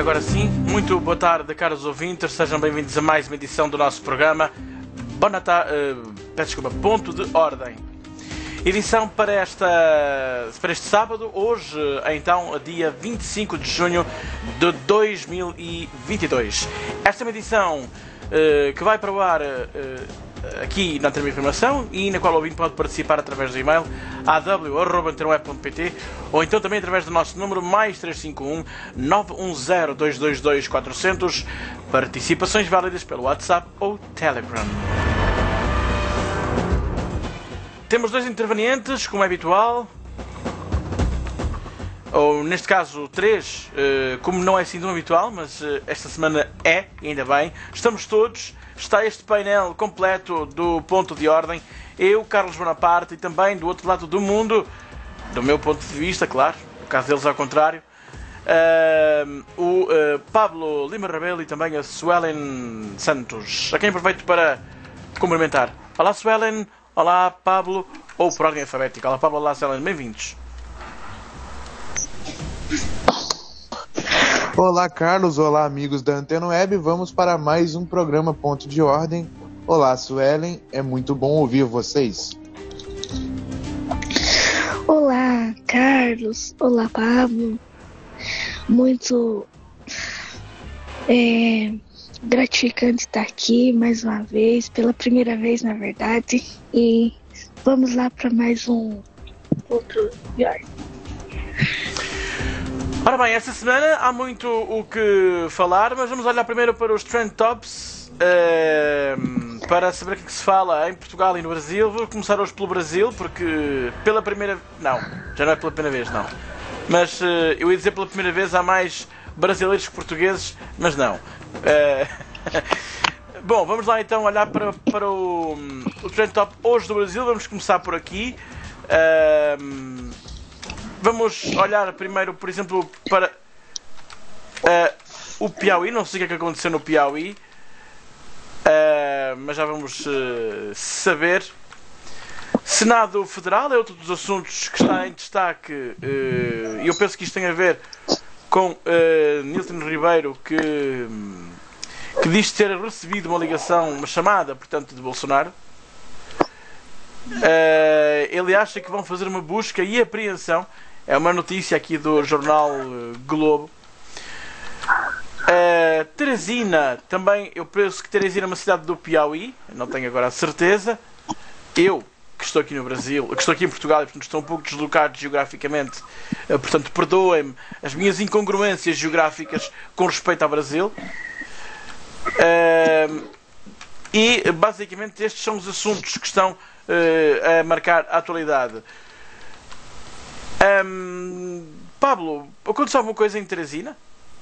Agora sim, muito boa tarde, caros ouvintes, sejam bem-vindos a mais uma edição do nosso programa Ponto de Ordem. Edição para este sábado, hoje, então, dia 25 de junho de 2022. Esta é uma edição que vai para o ar aqui na Antena Informação e na qual o ouvinte pode participar através do e-mail aw@antenoep.pt ou então também através do nosso número mais 351 910 222 400, participações válidas pelo WhatsApp ou Telegram. Temos dois intervenientes, como é habitual, ou neste caso três, como não é assim tão habitual, mas esta semana é, ainda bem. Estamos todos, está este painel completo do Ponto de Ordem, eu, Carlos Bonaparte, e também do outro lado do mundo, do meu ponto de vista, claro, no caso deles ao contrário, o Pablo Lima Rabelo e também a Suelen Santos, a quem aproveito para cumprimentar. Olá, Suelen. Olá, Pablo, ou por ordem alfabética. Olá, Pablo, olá, Suelen, bem-vindos. Olá, Carlos, olá, amigos da Antena Web, vamos para mais um programa Ponto de Ordem. Olá, Suelen, é muito bom ouvir vocês. Olá, Carlos, olá, Pablo, muito gratificante estar aqui mais uma vez, pela primeira vez na verdade, e vamos lá para mais um Ponto de Ordem. Ora bem, esta semana há muito o que falar, mas vamos olhar primeiro para os Trend Tops, para saber o que se fala em Portugal e no Brasil. Vou começar hoje pelo Brasil, porque pela primeira... Não, já não é pela primeira vez, não. Mas eu ia dizer pela primeira vez há mais brasileiros que portugueses, mas não. Bom, vamos lá então olhar para o Trend Top hoje do Brasil. Vamos começar por aqui. Vamos olhar primeiro, por exemplo, para o Piauí. Não sei o que é que aconteceu no Piauí, mas já vamos saber. Senado Federal é outro dos assuntos que está em destaque, e eu penso que isto tem a ver com Nilton Ribeiro, que diz ter recebido uma ligação, uma chamada, portanto, de Bolsonaro. Ele acha que vão fazer uma busca e apreensão. É uma notícia aqui do jornal Globo. Teresina, também, eu penso que Teresina é uma cidade do Piauí, não tenho agora a certeza. Eu, que estou aqui no Brasil, que estou aqui em Portugal e portanto estou um pouco deslocado geograficamente, portanto perdoem-me as minhas incongruências geográficas com respeito ao Brasil. E basicamente estes são os assuntos que estão a marcar a atualidade. Pablo, aconteceu alguma coisa em Teresina?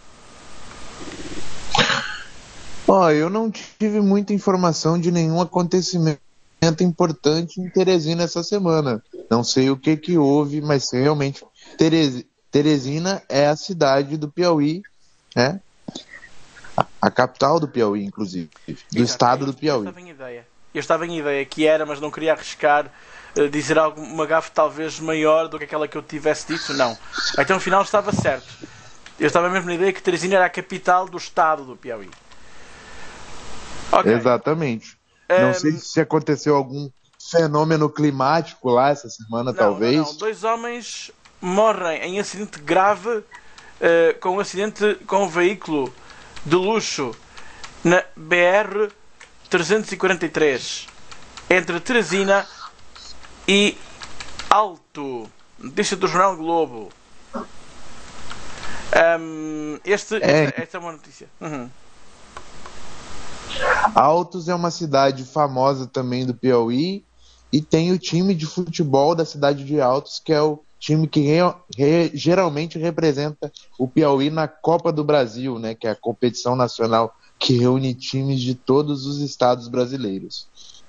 Eu não tive muita informação de nenhum acontecimento importante em Teresina essa semana. Não sei o que houve, mas realmente Teresina é a cidade do Piauí, né? A capital do Piauí, inclusive, do estado do Piauí. Eu estava em ideia que era, mas não queria arriscar dizer uma gafe talvez maior do que aquela que eu tivesse dito. Não. Então, afinal, estava certo. Eu estava mesmo na ideia que Teresina era a capital do estado do Piauí. Okay. Exatamente. Não sei se aconteceu algum fenômeno climático lá essa semana, talvez. Não. 2 homens morrem em acidente grave com um veículo de luxo na BR 343 entre Teresina e Alto. Notícia do jornal Globo. Esta é uma notícia. Altos é uma cidade famosa também do Piauí e tem o time de futebol da cidade de Altos, que é o time que geralmente representa o Piauí na Copa do Brasil, né, que é a competição nacional que reúne times de todos os estados brasileiros.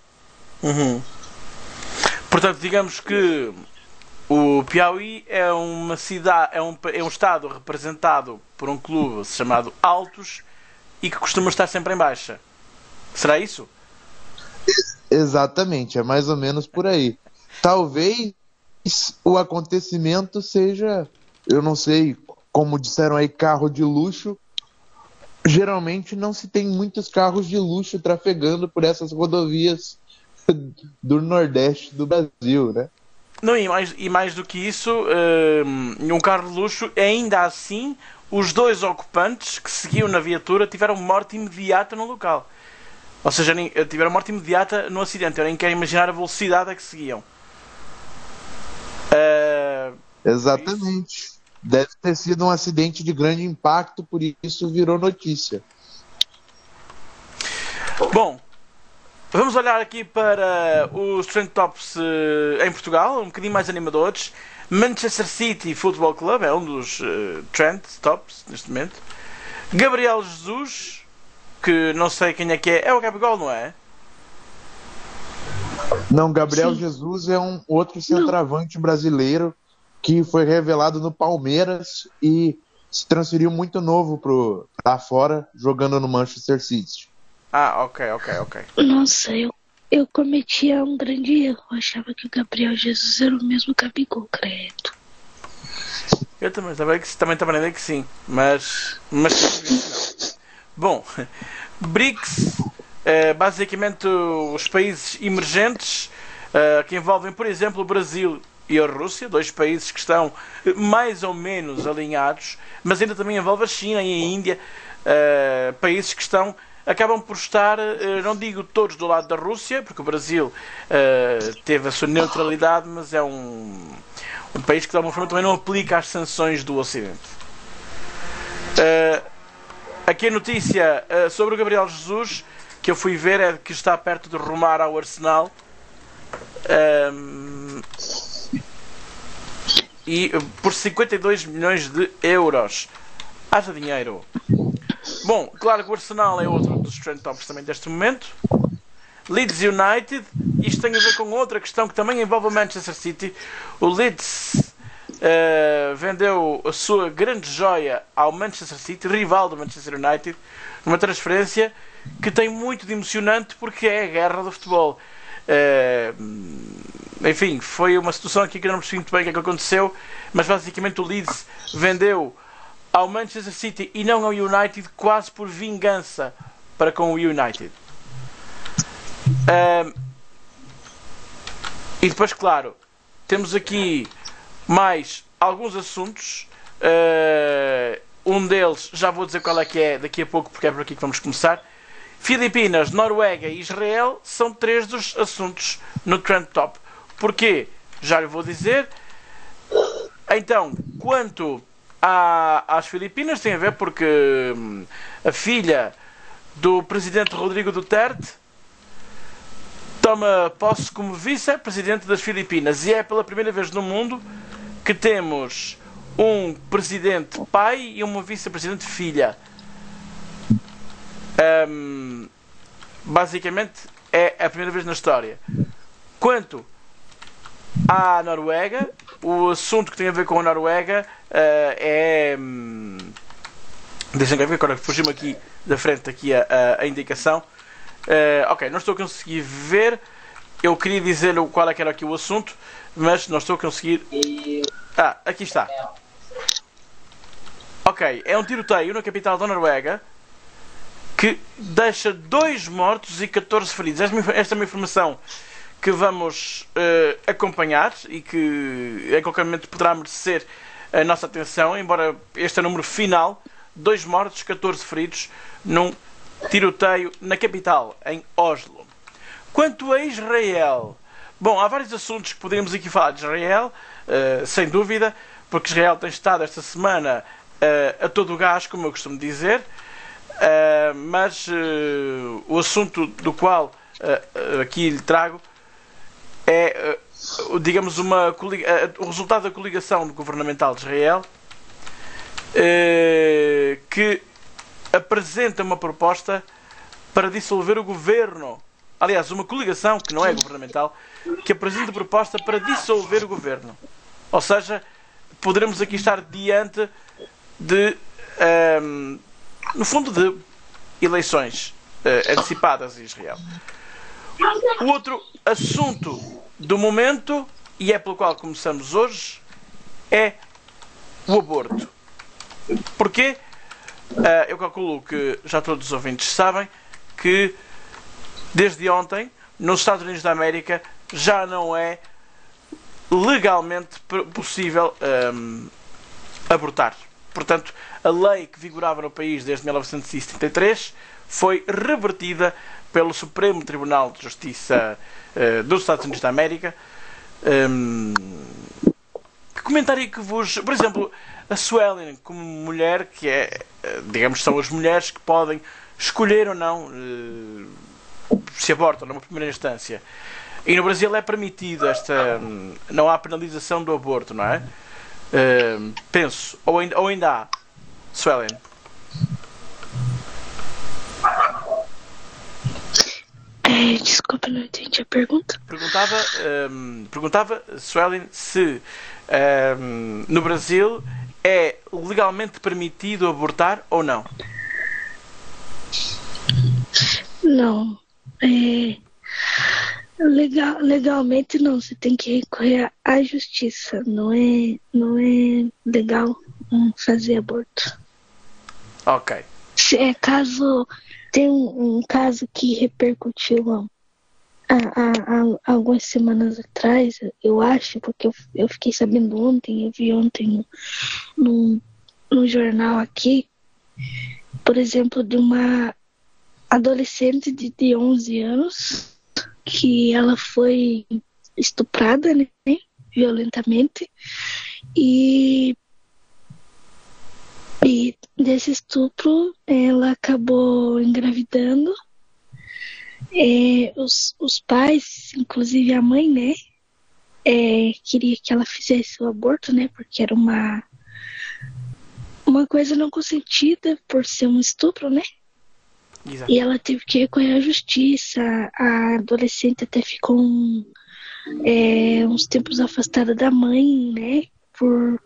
Portanto, digamos que o Piauí é uma cidade, é um estado representado por um clube chamado Altos e que costuma estar sempre em baixa. Será isso? Exatamente, é mais ou menos por aí. Talvez o acontecimento seja, eu não sei, como disseram aí, carro de luxo, Geralmente não se tem muitos carros de luxo trafegando por essas rodovias do Nordeste do Brasil, né? Não, e mais do que isso, um carro de luxo, ainda assim, os dois ocupantes que seguiam na viatura tiveram morte imediata no local. Ou seja, tiveram morte imediata no acidente. Eu nem quero imaginar a velocidade a que seguiam. Exatamente. Deve ter sido um acidente de grande impacto, por isso virou notícia. Bom, vamos olhar aqui para os Trend Tops em Portugal, um bocadinho mais animadores. Manchester City Football Club é um dos Trend Tops neste momento. Gabriel Jesus, que não sei quem é que é o Gabigol, não é? Não, Gabriel Jesus é um outro centroavante brasileiro que foi revelado no Palmeiras e se transferiu muito novo pra fora, jogando no Manchester City. Ah, ok. Nossa, eu cometia um grande erro. Eu achava que o Gabriel Jesus era o mesmo Gabigol, credo. Eu também estava a dizer que sim, mas não. Bom, BRICS, basicamente os países emergentes, que envolvem, por exemplo, o Brasil e a Rússia, dois países que estão mais ou menos alinhados, mas ainda também envolve a China e a Índia, países que acabam por estar, não digo todos do lado da Rússia, porque o Brasil teve a sua neutralidade, mas é um país que de alguma forma também não aplica as sanções do Ocidente. Aqui a notícia sobre o Gabriel Jesus, que eu fui ver, é que está perto de rumar ao Arsenal. E por 52 milhões de euros. Haja dinheiro. Bom, claro que o Arsenal é outro dos trend tops também deste momento. Leeds United. Isto tem a ver com outra questão que também envolve o Manchester City. O Leeds vendeu a sua grande joia ao Manchester City, rival do Manchester United, numa transferência que tem muito de emocionante porque é a guerra do futebol. Enfim, foi uma situação aqui que eu não percebi muito bem o que é que aconteceu, mas basicamente o Leeds vendeu ao Manchester City e não ao United quase por vingança para com o United. E depois, claro, temos aqui mais alguns assuntos. Um deles, já vou dizer qual é que é daqui a pouco, porque é por aqui que vamos começar. Filipinas, Noruega e Israel são três dos assuntos no Trend Top. Porquê? Já lhe vou dizer. Então, quanto às Filipinas, tem a ver porque a filha do presidente Rodrigo Duterte toma posse como vice-presidente das Filipinas. E é pela primeira vez no mundo que temos um presidente pai e uma vice-presidente filha. Basicamente é a primeira vez na história. Quanto à Noruega, o assunto que tem a ver com a Noruega deixem-me ver, agora fugiu-me aqui da frente aqui a indicação. Ok, não estou a conseguir ver. Eu queria dizer qual é que era aqui o assunto, mas não estou a conseguir. Aqui está. Ok, é um tiroteio na capital da Noruega que deixa 2 mortos e 14 feridos. Esta é uma informação que vamos acompanhar e que em qualquer momento poderá merecer a nossa atenção, embora este é o número final. 2 mortos, 14 feridos num tiroteio na capital, em Oslo. Quanto a Israel, bom, há vários assuntos que podemos aqui falar de Israel, sem dúvida, porque Israel tem estado esta semana a todo o gás, como eu costumo dizer, mas o assunto do qual aqui lhe trago é, digamos, o resultado da coligação governamental de Israel, que apresenta uma proposta para dissolver o governo. Aliás, uma coligação que não é governamental, que apresenta proposta para dissolver o governo. Ou seja, poderemos aqui estar diante de, no fundo, de eleições antecipadas em Israel. O outro assunto do momento, e é pelo qual começamos hoje, é o aborto. Porquê? Eu calculo que já todos os ouvintes sabem que desde ontem, nos Estados Unidos da América, já não é legalmente possível abortar. Portanto, a lei que vigorava no país desde 1973 foi revertida pelo Supremo Tribunal de Justiça dos Estados Unidos da América. Que comentário que vos... Por exemplo, a Suelen, como mulher, que é, digamos, são as mulheres que podem escolher ou não se abortam numa primeira instância. E no Brasil é permitido não há penalização do aborto, não é? Penso. Ou ainda há. Suelen. Desculpa, não entendi a pergunta. Perguntava Suelen, se no Brasil é legalmente permitido abortar ou não? Não. Legalmente não, você tem que recorrer à justiça. Não é legal fazer aborto. Ok. Se é caso tem um caso que repercutiu há algumas semanas atrás, eu acho, porque eu fiquei sabendo ontem, eu vi ontem no jornal aqui, por exemplo, de uma adolescente de 11 anos que ela foi estuprada, né, violentamente, e desse estupro ela acabou engravidando. Os pais, inclusive a mãe, né, queria que ela fizesse o aborto, né, porque era uma coisa não consentida por ser um estupro, né. Exato. E ela teve que recorrer à justiça. A adolescente até ficou uns tempos afastada da mãe, né, por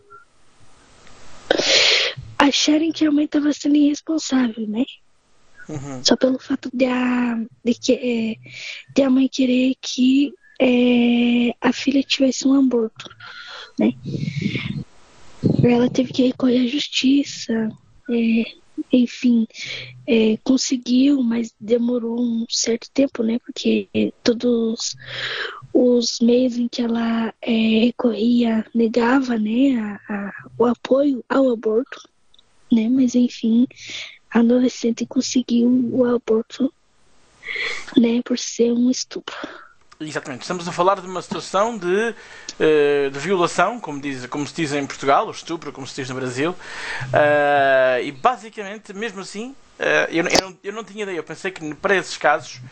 acharem que a mãe estava sendo irresponsável, né? Uhum. Só pelo fato de a mãe querer que a filha tivesse um aborto, né? Ela teve que recorrer à justiça, enfim, conseguiu, mas demorou um certo tempo, né? Porque todos os meios em que ela recorria negava, né, o apoio ao aborto, né? Mas enfim, a adolescente conseguiu o aborto, né, por ser um estupro. Exatamente. Estamos a falar de uma situação de violação, como se diz em Portugal, o estupro, como se diz no Brasil. E basicamente, mesmo assim, eu não tinha ideia. Eu pensei que para esses casos,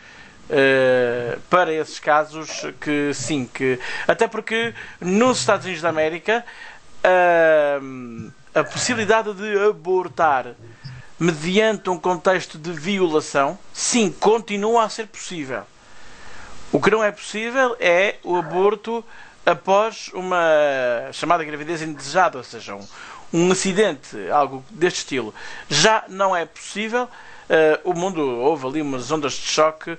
que sim, que até porque nos Estados Unidos da América a possibilidade de abortar mediante um contexto de violação, sim, continua a ser possível. O que não é possível é o aborto após uma chamada gravidez indesejada, ou seja, um acidente, algo deste estilo. Já não é possível. O mundo, houve ali umas ondas de choque.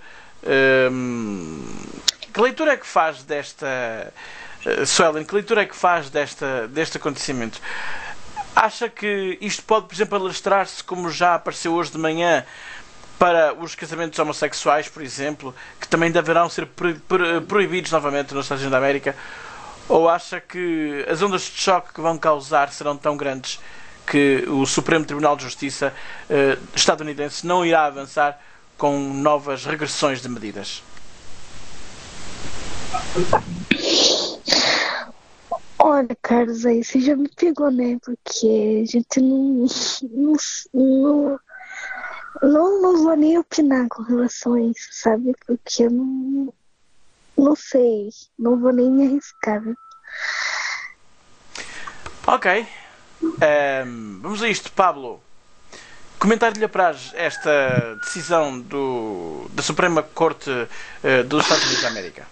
Que leitura é que faz desta... Suelen, que leitura é que faz deste acontecimento? Acha que isto pode, por exemplo, alastrar-se, como já apareceu hoje de manhã, para os casamentos homossexuais, por exemplo, que também deverão ser proibidos novamente nos Estados Unidos da América? Ou acha que as ondas de choque que vão causar serão tão grandes que o Supremo Tribunal de Justiça estadunidense não irá avançar com novas regressões de medidas? Olha, Carlos, aí você já me pegou, né? Porque a gente não vou nem opinar com relação a isso, sabe? Porque eu não sei, não vou nem me arriscar, viu? Ok. Vamos a isto, Pablo. Comentar-lhe para esta decisão da Suprema Corte dos Estados Unidos da América.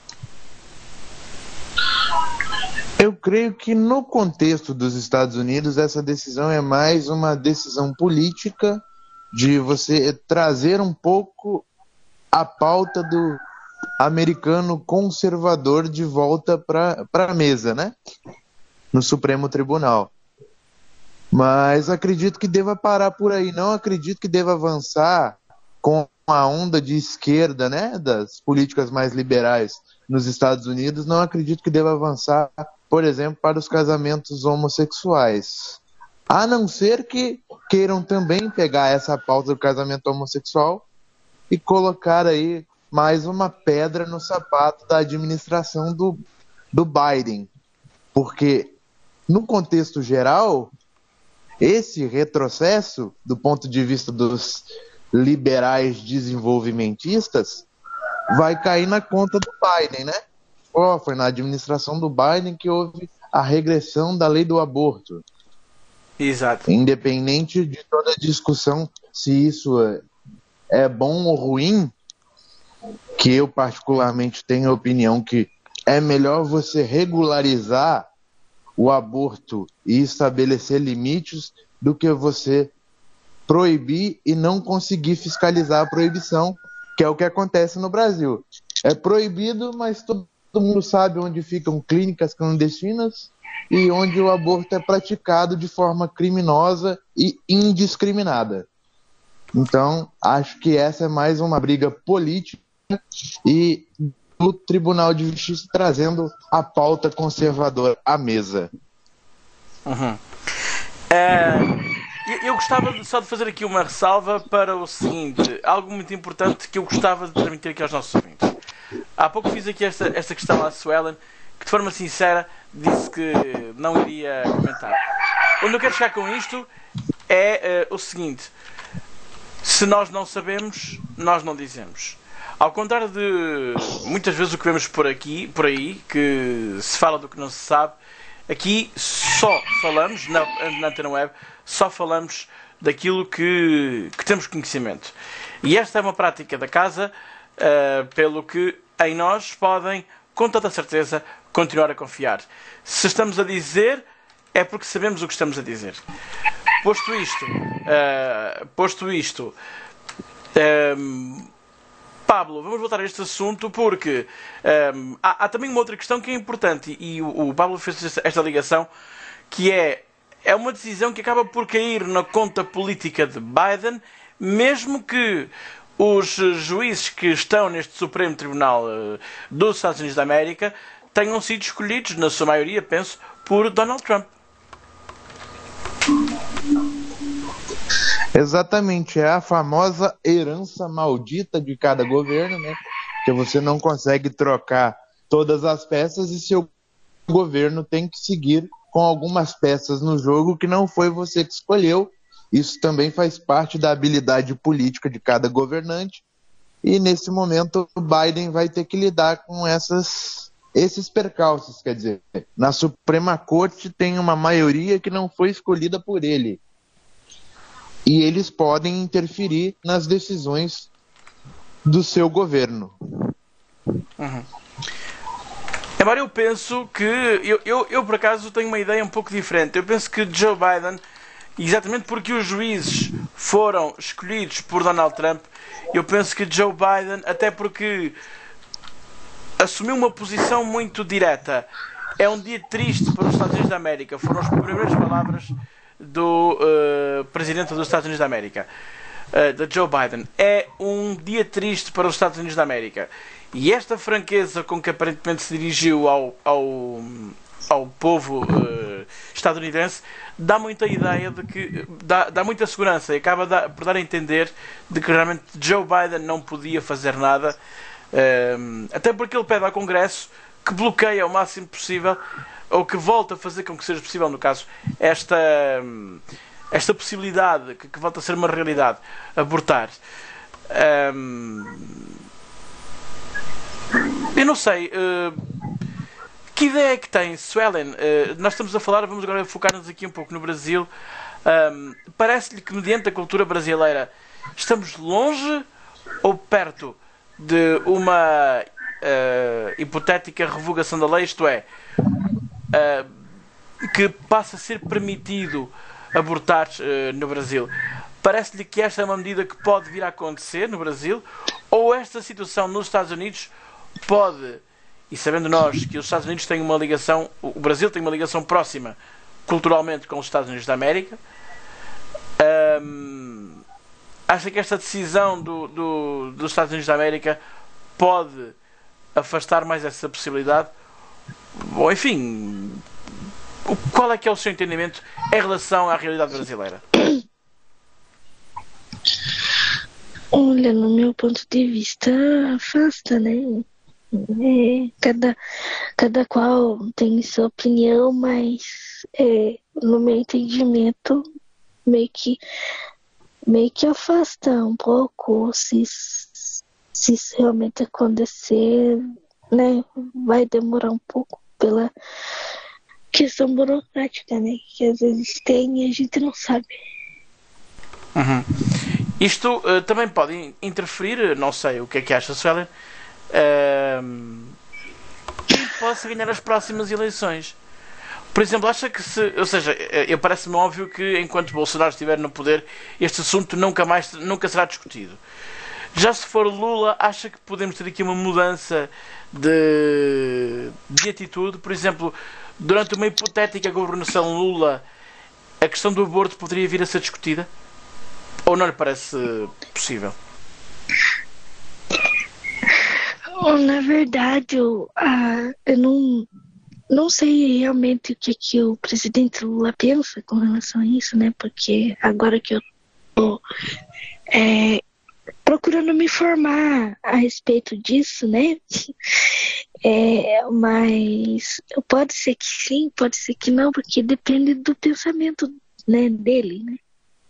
Eu creio que no contexto dos Estados Unidos essa decisão é mais uma decisão política de você trazer um pouco a pauta do americano conservador de volta para a mesa, né? No Supremo Tribunal. Mas acredito que deva parar por aí. Não acredito que deva avançar com a onda de esquerda, né, das políticas mais liberais nos Estados Unidos. Não acredito que deva avançar, por exemplo, para os casamentos homossexuais. A não ser que queiram também pegar essa pauta do casamento homossexual e colocar aí mais uma pedra no sapato da administração do Biden. Porque, no contexto geral, esse retrocesso, do ponto de vista dos liberais desenvolvimentistas, vai cair na conta do Biden, né? Foi na administração do Biden que houve a regressão da lei do aborto. Exato. Independente de toda a discussão se isso é bom ou ruim, que eu particularmente tenho a opinião que é melhor você regularizar o aborto e estabelecer limites do que você proibir e não conseguir fiscalizar a proibição, que é o que acontece no Brasil. É proibido, mas todo mundo sabe onde ficam clínicas clandestinas e onde o aborto é praticado de forma criminosa e indiscriminada. Então, acho que essa é mais uma briga política e do Tribunal de Justiça trazendo a pauta conservadora à mesa. Uhum. Eu gostava só de fazer aqui uma ressalva para o seguinte, algo muito importante que eu gostava de transmitir aqui aos nossos ouvintes. Há pouco fiz aqui esta questão à Suelen, que de forma sincera disse que não iria comentar. Onde eu quero chegar com isto é o seguinte: se nós não sabemos, nós não dizemos. Ao contrário de muitas vezes o que vemos por aí, que se fala do que não se sabe, aqui só falamos, na Antena Web, só falamos daquilo que temos conhecimento. E esta é uma prática da casa, pelo que em nós podem, com toda a certeza, continuar a confiar. Se estamos a dizer, é porque sabemos o que estamos a dizer. Posto isto, Pablo, vamos voltar a este assunto porque há também uma outra questão que é importante e o Pablo fez esta ligação, que é uma decisão que acaba por cair na conta política de Biden, mesmo que os juízes que estão neste Supremo Tribunal dos Estados Unidos da América tenham sido escolhidos, na sua maioria, penso, por Donald Trump. Exatamente, é a famosa herança maldita de cada governo, né? Que você não consegue trocar todas as peças e seu governo tem que seguir com algumas peças no jogo que não foi você que escolheu. Isso também faz parte da habilidade política de cada governante e nesse momento o Biden vai ter que lidar com esses percalços, quer dizer, na Suprema Corte tem uma maioria que não foi escolhida por ele. E eles podem interferir nas decisões do seu governo. Uhum. Embora eu penso que... Eu por acaso tenho uma ideia um pouco diferente. Eu penso que Joe Biden, exatamente porque os juízes foram escolhidos por Donald Trump, eu penso que Joe Biden, até porque assumiu uma posição muito direta, é um dia triste para os Estados Unidos da América. Foram as primeiras palavras do presidente dos Estados Unidos da América, de Joe Biden. É um dia triste para os Estados Unidos da América. E esta franqueza com que aparentemente se dirigiu ao povo estadunidense dá muita ideia de que dá muita segurança e acaba por dar a entender de que realmente Joe Biden não podia fazer nada, até porque ele pede ao Congresso que bloqueie o máximo possível, ou que volte a fazer com que seja possível, no caso, esta possibilidade, que volta a ser uma realidade, abortar. Eu não sei, que ideia é que tem, Suelen? Nós estamos a falar, vamos agora focar-nos aqui um pouco no Brasil. Parece-lhe que, mediante a cultura brasileira, estamos longe ou perto de uma hipotética revogação da lei, isto é, que passa a ser permitido abortar no Brasil? Parece-lhe que esta é uma medida que pode vir a acontecer no Brasil? Ou esta situação nos Estados Unidos pode, e sabendo nós que os Estados Unidos têm uma ligação, o Brasil tem uma ligação próxima culturalmente com os Estados Unidos da América. Acha que esta decisão dos Estados Unidos da América pode afastar mais essa possibilidade? Ou, enfim, qual é que é o seu entendimento em relação à realidade brasileira? Olha, no meu ponto de vista, afasta, né? Cada qual tem sua opinião, mas no meu entendimento, meio que afasta um pouco. Se isso realmente acontecer, né? Vai demorar um pouco pela questão burocrática, né? Que às vezes tem e a gente não sabe. Uhum. Isto também pode interferir, não sei o que é que acha, Suelen, quem possa ganhar as próximas eleições. Por exemplo, acha que parece-me óbvio que enquanto Bolsonaro estiver no poder, este assunto nunca será discutido. Já se for Lula, acha que podemos ter aqui uma mudança de atitude? Por exemplo, durante uma hipotética governação Lula, a questão do aborto poderia vir a ser discutida? Ou não lhe parece possível? Na verdade, eu não sei realmente o que o presidente Lula pensa com relação a isso, né? Porque agora que eu tô procurando me informar a respeito disso, né? Mas pode ser que sim, pode ser que não, porque depende do pensamento, né, dele, né?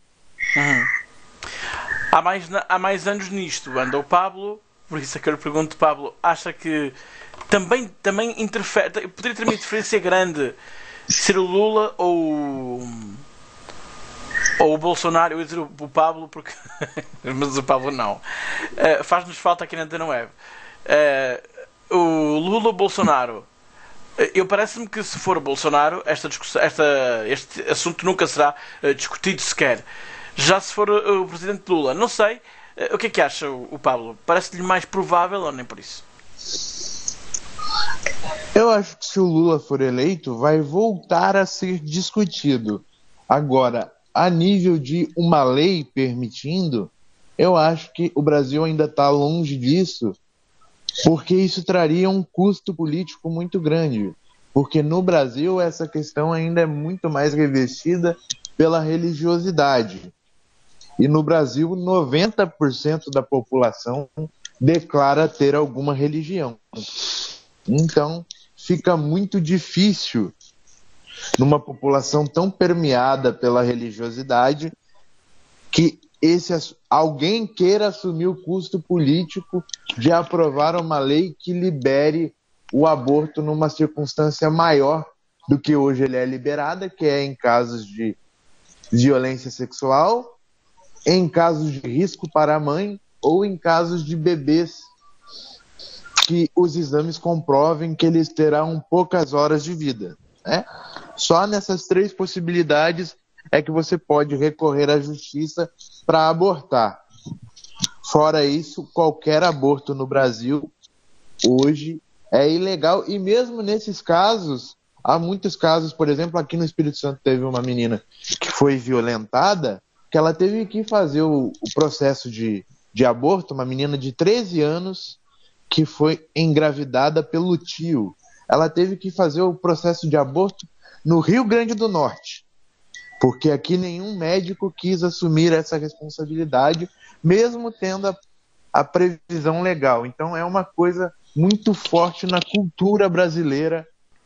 Há mais anos nisto anda o Pablo, por isso é que eu lhe pergunto, Pablo, acha que também interfere, poderia ter uma interferência grande ser o Lula ou o Bolsonaro? Eu ia dizer o Pablo, porque mas o Pablo não. Faz-nos falta aqui na Antena Web. O Lula ou o Bolsonaro? Parece-me que se for o Bolsonaro, este assunto nunca será discutido sequer. Já se for o presidente Lula, não sei. O que é que acha o Pablo? Parece-lhe mais provável ou nem por isso? Eu acho que se o Lula for eleito, vai voltar a ser discutido. Agora, a nível de uma lei permitindo, eu acho que o Brasil ainda está longe disso, porque isso traria um custo político muito grande. Porque no Brasil essa questão ainda é muito mais revestida pela religiosidade. E no Brasil, 90% da população declara ter alguma religião. Então, fica muito difícil, numa população tão permeada pela religiosidade, que alguém queira assumir o custo político de aprovar uma lei que libere o aborto numa circunstância maior do que hoje ele é liberado, que é em casos de violência sexual, em casos de risco para a mãe ou em casos de bebês que os exames comprovem que eles terão poucas horas de vida, né? Só nessas 3 possibilidades é que você pode recorrer à justiça para abortar. Fora isso, qualquer aborto no Brasil hoje é ilegal, e mesmo nesses casos, há muitos casos, por exemplo, aqui no Espírito Santo teve uma menina que foi violentada, que ela teve que fazer o processo de aborto, uma menina de 13 anos que foi engravidada pelo tio. Ela teve que fazer o processo de aborto no Rio Grande do Norte, porque aqui nenhum médico quis assumir essa responsabilidade, mesmo tendo a previsão legal. Então é uma coisa muito forte na cultura brasileira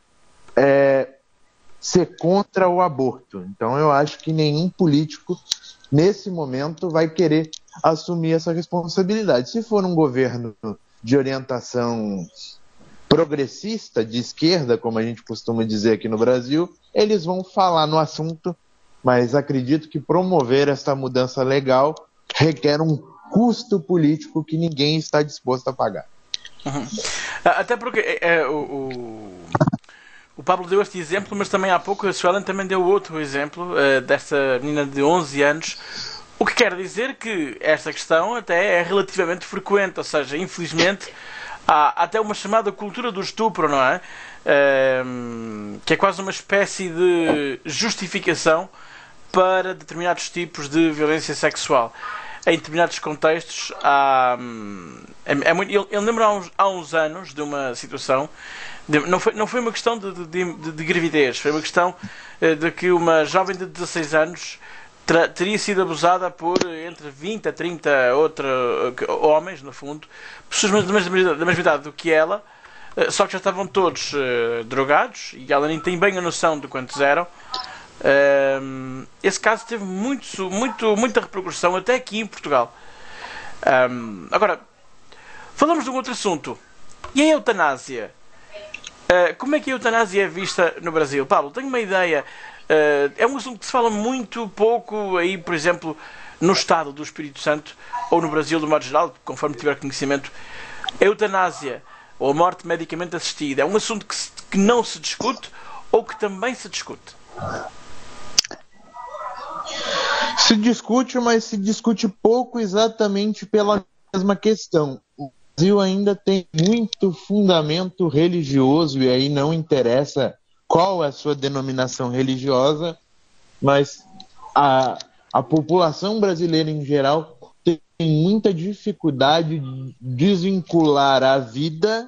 ser contra o aborto. Então eu acho que nenhum político nesse momento vai querer assumir essa responsabilidade. Se for um governo de orientação progressista, de esquerda, como a gente costuma dizer aqui no Brasil, eles vão falar no assunto, mas acredito que promover essa mudança legal requer um custo político que ninguém está disposto a pagar. Uhum. Até porque o Pablo deu este exemplo, mas também há pouco a Suelen também deu outro exemplo desta menina de 11 anos, o que quer dizer que esta questão até é relativamente frequente, ou seja, infelizmente há até uma chamada cultura do estupro, não é? que é quase uma espécie de justificação para determinados tipos de violência sexual. Em determinados contextos, eu lembro há uns anos de uma situação, não foi uma questão de gravidez, foi uma questão de que uma jovem de 16 anos teria sido abusada por entre 20 a 30 homens, no fundo, pessoas da mesma idade do que ela, só que já estavam todos drogados e ela nem tem bem a noção de quantos eram. Esse caso teve muita repercussão até aqui em Portugal. Agora, falamos de um outro assunto. E a eutanásia? Como é que a eutanásia é vista no Brasil? Pablo, tenho uma ideia. É um assunto que se fala muito pouco aí, por exemplo, no estado do Espírito Santo ou no Brasil, de modo geral, conforme tiver conhecimento. A eutanásia ou a morte medicamente assistida é um assunto que não se discute ou que também se discute? Se discute, mas se discute pouco exatamente pela mesma questão. O Brasil ainda tem muito fundamento religioso, e aí não interessa qual é a sua denominação religiosa, mas a população brasileira em geral tem muita dificuldade de desvincular a vida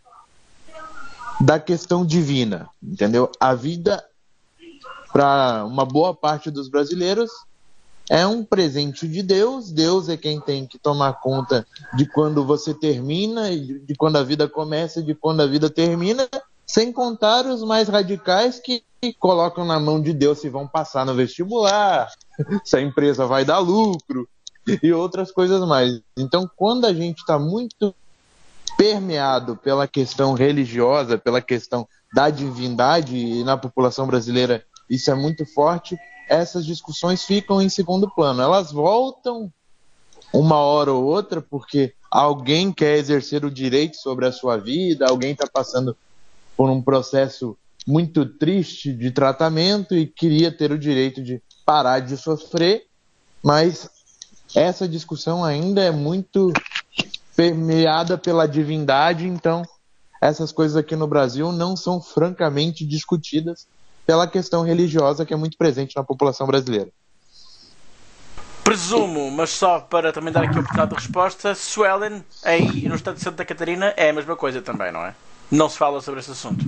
da questão divina, entendeu? A vida, para uma boa parte dos brasileiros, é um presente de Deus. Deus é quem tem que tomar conta de quando você termina, de quando a vida começa, de quando a vida termina, sem contar os mais radicais que colocam na mão de Deus se vão passar no vestibular, se a empresa vai dar lucro e outras coisas mais. Então, quando a gente está muito permeado pela questão religiosa, pela questão da divindade, e na população brasileira isso é muito forte, essas discussões ficam em segundo plano. Elas voltam uma hora ou outra porque alguém quer exercer o direito sobre a sua vida, alguém está passando por um processo muito triste de tratamento e queria ter o direito de parar de sofrer, mas essa discussão ainda é muito permeada pela divindade, então essas coisas aqui no Brasil não são francamente discutidas pela questão religiosa que é muito presente na população brasileira. Presumo, mas só para também dar aqui a oportunidade de resposta, Suelen, aí no estado de Santa Catarina, é a mesma coisa também, não é? Não se fala sobre esse assunto.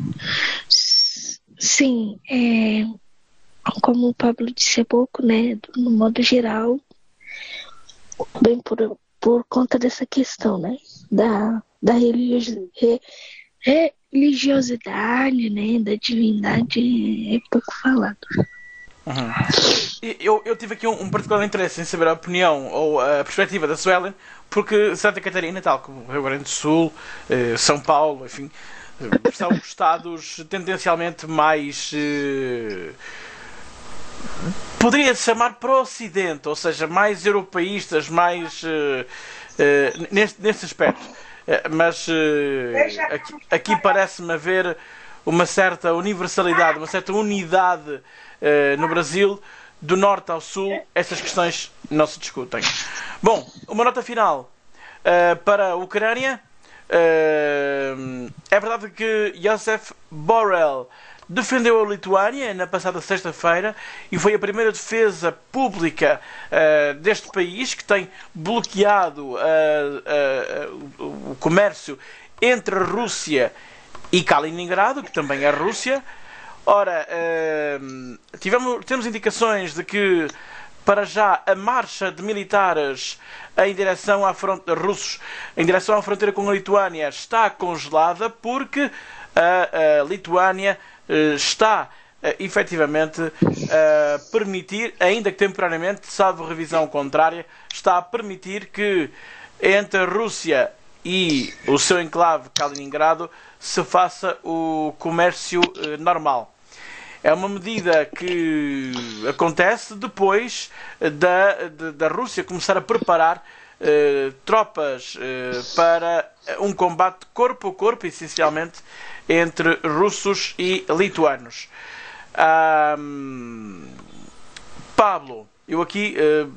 Sim, como o Pablo disse há pouco, né, no modo geral, bem por conta dessa questão, né, da religiosidade, né, da divindade, é pouco falado. Uhum. Eu tive aqui um particular interesse em saber a opinião ou a perspectiva da Suelen, porque Santa Catarina, tal como Rio Grande do Sul, São Paulo, enfim, são estados tendencialmente mais... poderia-se chamar para o Ocidente, ou seja, mais europeístas, mais neste aspecto. Mas aqui parece-me haver uma certa universalidade, uma certa unidade no Brasil, do norte ao sul, essas questões não se discutem. Bom, uma nota final para a Ucrânia. É verdade que Josep Borrell defendeu a Lituânia na passada sexta-feira e foi a primeira defesa pública deste país que tem bloqueado o comércio entre a Rússia e Kaliningrado, que também é a Rússia. Ora, temos indicações de que, para já, a marcha de militares em direção russos em direção à fronteira com a Lituânia está congelada porque a Lituânia está efetivamente a permitir, ainda que temporariamente, salvo revisão contrária, está a permitir que entre a Rússia e o seu enclave Kaliningrado se faça o comércio normal. É uma medida que acontece depois da Rússia começar a preparar tropas para um combate corpo a corpo, essencialmente, entre russos e lituanos. Pablo, eu aqui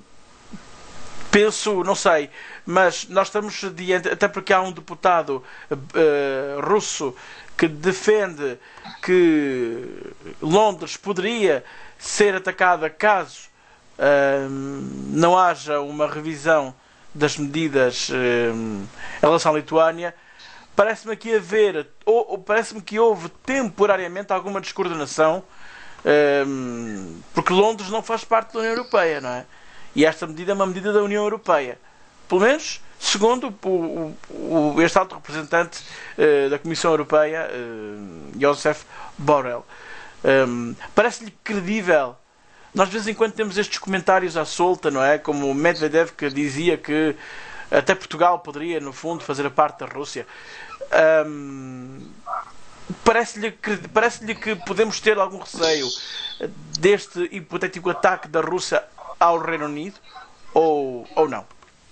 penso, não sei, mas nós estamos diante, até porque há um deputado russo que defende que Londres poderia ser atacada caso não haja uma revisão das medidas em relação à Lituânia. Parece-me que houve temporariamente alguma descoordenação, porque Londres não faz parte da União Europeia, não é? E esta medida é uma medida da União Europeia. Pelo menos, segundo este alto representante da Comissão Europeia, Josep Borrell. Parece-lhe credível. Nós de vez em quando temos estes comentários à solta, não é? Como o Medvedev, que dizia que até Portugal poderia, no fundo, fazer a parte da Rússia. Parece-lhe que podemos ter algum receio deste hipotético ataque da Rússia ao Reino Unido? Ou não?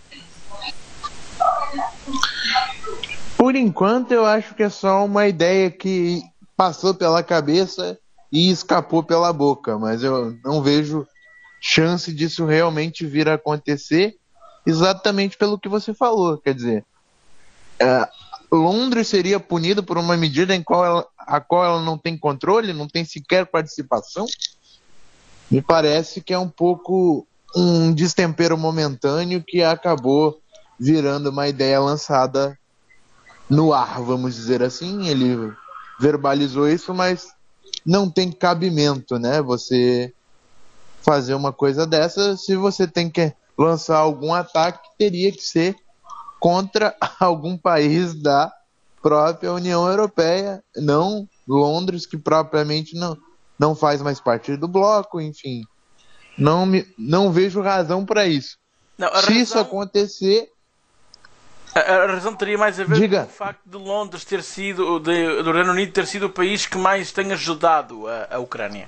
Por enquanto, eu acho que é só uma ideia que passou pela cabeça e escapou pela boca, mas eu não vejo chance disso realmente vir a acontecer, exatamente pelo que você falou. Quer dizer, Londres seria punido por uma medida a qual ela não tem controle, não tem sequer participação? Me parece que é um pouco um destempero momentâneo que acabou virando uma ideia lançada no ar, vamos dizer assim. Ele verbalizou isso, mas não tem cabimento, né? Você fazer uma coisa dessa. Se você tem que lançar algum ataque, teria que ser contra algum país da própria União Europeia, não Londres, que propriamente não faz mais parte do bloco, enfim. Não vejo razão para isso. Isso acontecer... A razão teria mais a ver Diga. com o facto de Londres ter sido, do Reino Unido ter sido o país que mais tem ajudado a Ucrânia.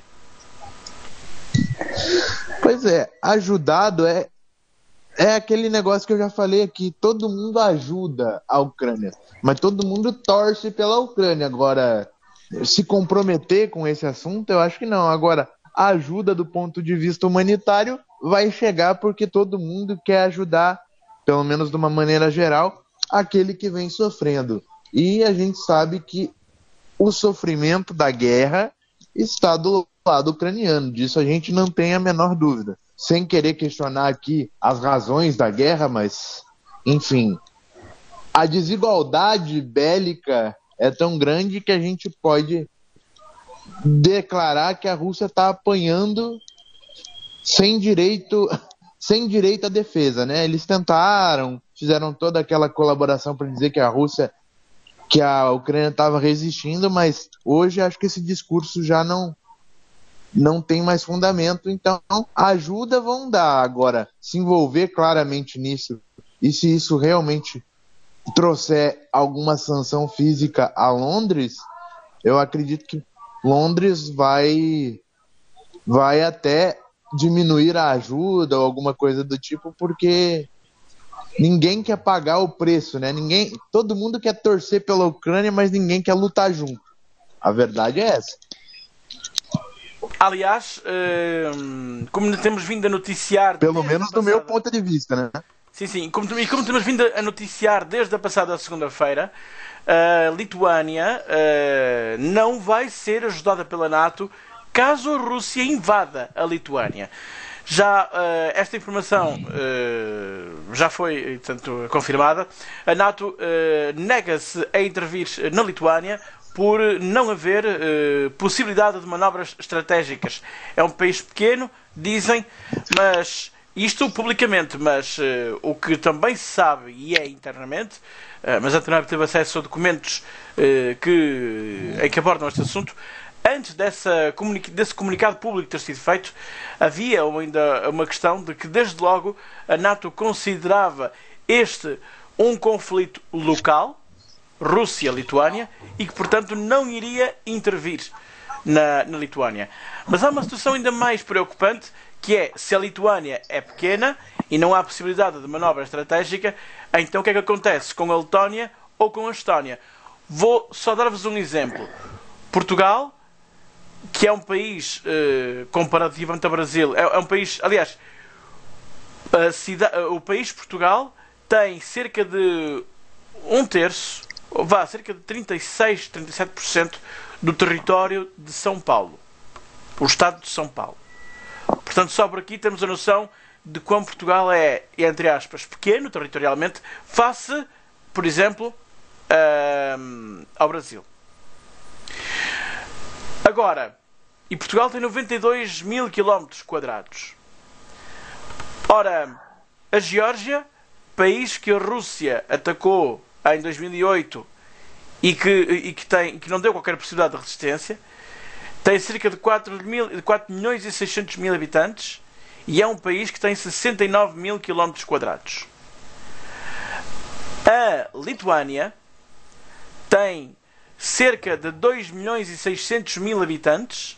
Pois é, ajudado é aquele negócio que eu já falei aqui. Todo mundo ajuda a Ucrânia, mas todo mundo torce pela Ucrânia. Agora, se comprometer com esse assunto, eu acho que não. Agora, a ajuda do ponto de vista humanitário vai chegar porque todo mundo quer ajudar, pelo menos de uma maneira geral, aquele que vem sofrendo. E a gente sabe que o sofrimento da guerra está do lado ucraniano. Disso a gente não tem a menor dúvida. Sem querer questionar aqui as razões da guerra, mas, enfim, a desigualdade bélica é tão grande que a gente pode declarar que a Rússia está apanhando sem direito à defesa, né? Eles tentaram, fizeram toda aquela colaboração para dizer que a Ucrânia estava resistindo, mas hoje acho que esse discurso já não tem mais fundamento. Então, ajuda vão dar. Agora, se envolver claramente nisso, e se isso realmente trouxer alguma sanção física a Londres, eu acredito que Londres vai até diminuir a ajuda ou alguma coisa do tipo, porque ninguém quer pagar o preço, né? Todo mundo quer torcer pela Ucrânia, mas ninguém quer lutar junto. A verdade é essa. Aliás, como temos vindo a noticiar... Pelo menos do meu ponto de vista, né? Sim. Como temos vindo a noticiar desde a passada segunda-feira, a Lituânia não vai ser ajudada pela NATO caso a Rússia invada a Lituânia. Já esta informação já foi, portanto, confirmada. A NATO nega-se a intervir na Lituânia por não haver possibilidade de manobras estratégicas. É um país pequeno, dizem, mas isto publicamente, mas o que também se sabe, e é internamente, mas a António teve acesso a documentos em que abordam este assunto. Antes desse comunicado público ter sido feito, havia ainda uma questão de que, desde logo, a NATO considerava este um conflito local, Rússia-Lituânia, e que, portanto, não iria intervir na Lituânia. Mas há uma situação ainda mais preocupante, que é, se a Lituânia é pequena e não há possibilidade de manobra estratégica, então o que é que acontece com a Letónia ou com a Estónia? Vou só dar-vos um exemplo. Portugal, que é um país comparativamente ao Brasil, é um país, aliás, o país Portugal tem cerca de um terço vá, cerca de 36, 37% do território de São Paulo. O estado de São Paulo. Portanto, só por aqui temos a noção de quão Portugal é, entre aspas, pequeno territorialmente, face, por exemplo, ao Brasil. Agora, e Portugal tem 92 mil quilómetros quadrados. Ora, a Geórgia, país que a Rússia atacou em 2008 e que não deu qualquer possibilidade de resistência, tem cerca de 4 milhões e 600 mil habitantes e é um país que tem 69 mil quilómetros quadrados. A Lituânia tem cerca de 2 milhões e 600 mil habitantes,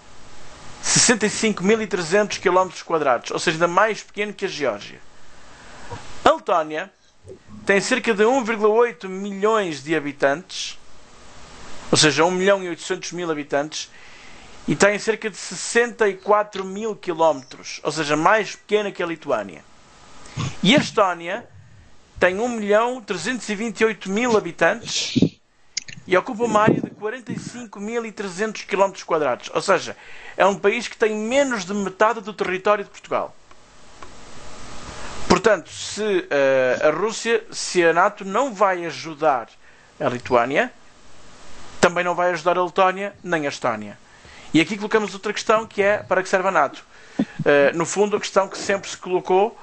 65.300 quilómetros quadrados, ou seja, ainda mais pequeno que a Geórgia. A Letónia tem cerca de 1,8 milhões de habitantes, ou seja, 1 milhão e 800 mil habitantes, e tem cerca de 64 mil quilómetros, ou seja, mais pequena que a Lituânia. E a Estónia tem 1 milhão 328 mil habitantes e ocupa uma área de 45.300 km quadrados, ou seja, é um país que tem menos de metade do território de Portugal. Portanto, se a Rússia, se a NATO não vai ajudar a Lituânia, também não vai ajudar a Letónia nem a Estónia. E aqui colocamos outra questão, que é para que serve a NATO. No fundo, a questão que sempre se colocou,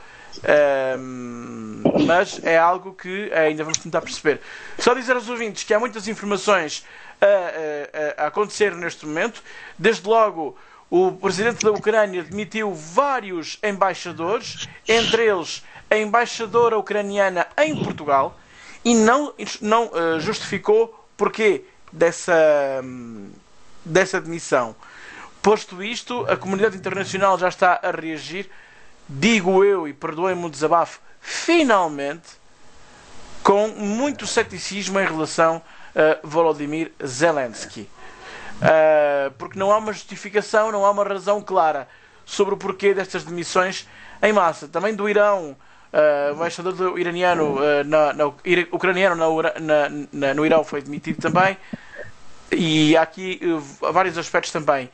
mas é algo que ainda vamos tentar perceber. Só dizer aos ouvintes que há muitas informações a acontecer neste momento. Desde logo, o presidente da Ucrânia demitiu vários embaixadores, entre eles a embaixadora ucraniana em Portugal, e não justificou porquê dessa demissão. Posto isto, a comunidade internacional já está a reagir, digo eu, e perdoem-me o desabafo, finalmente, com muito ceticismo em relação a Volodymyr Zelensky. Porque não há uma justificação, não há uma razão clara sobre o porquê destas demissões em massa. Também do Irão, o embaixador iraniano, ucraniano no Irão foi demitido também. E há aqui vários aspectos também.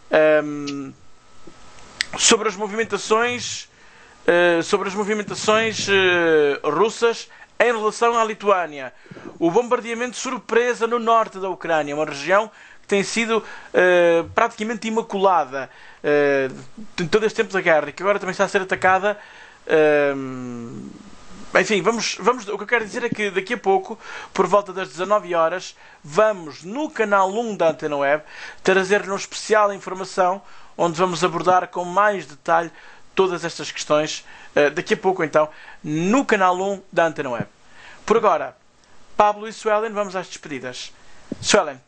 Sobre as movimentações russas em relação à Lituânia. O bombardeamento surpresa no norte da Ucrânia, uma região que tem sido praticamente imaculada em todo este tempo da guerra e que agora também está a ser atacada. Enfim, vamos, o que eu quero dizer é que daqui a pouco, por volta das 19 horas, vamos no canal 1 da Antena Web trazer-lhe uma especial informação onde vamos abordar com mais detalhe todas estas questões, daqui a pouco então, no canal 1 da Antena Web. Por agora, Pablo e Suelen, vamos às despedidas. Suelen.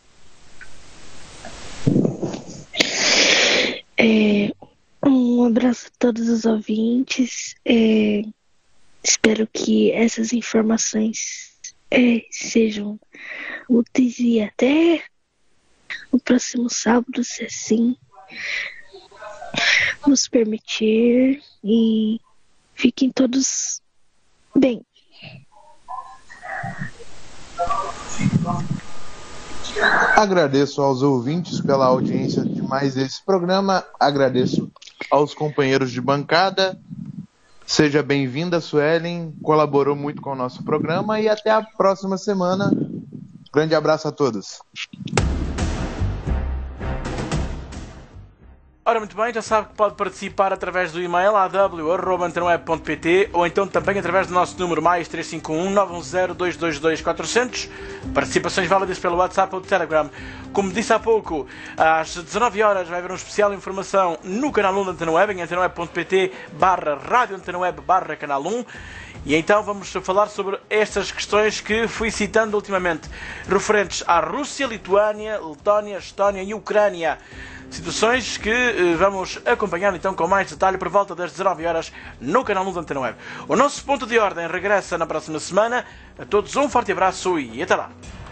Um abraço a todos os ouvintes. Espero que essas informações sejam úteis e até o próximo sábado, se assim nos permitir, e fiquem todos bem. Agradeço aos ouvintes pela audiência de mais esse programa, agradeço aos companheiros de bancada. Seja bem-vinda, Suelen, colaborou muito com o nosso programa e até a próxima semana. Grande abraço a todos. Ora, muito bem, já sabe que pode participar através do e-mail aw@antenaweb.pt ou então também através do nosso número mais 351 910 222 400. Participações válidas pelo WhatsApp ou Telegram. Como disse há pouco, às 19 horas vai haver uma especial informação no canal 1 da Antena Web, em antenaweb.pt/rádio antenaweb/canal 1. E então vamos falar sobre estas questões que fui citando ultimamente, referentes à Rússia, Lituânia, Letónia, Estónia e Ucrânia. Situações que vamos acompanhar então com mais detalhe por volta das 19 horas no canal 1 da Antena Web. O nosso ponto de ordem regressa na próxima semana. A todos um forte abraço e até lá.